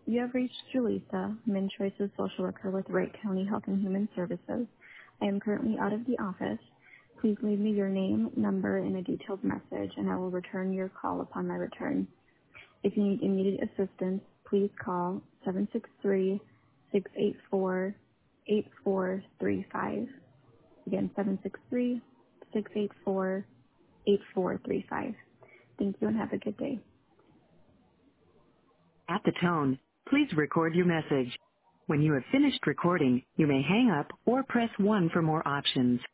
You have reached Julissa, Min Choice's social worker with Wright County Health and Human Services. I am currently out of the office. Please leave me your name, number, and a detailed message, and I will return your call upon my return. If you need immediate assistance, please call 763-684-8435. Again, 763-684-8435. Thank you and have a good day. At the tone, please record your message. When you have finished recording, you may hang up or press 1 for more options.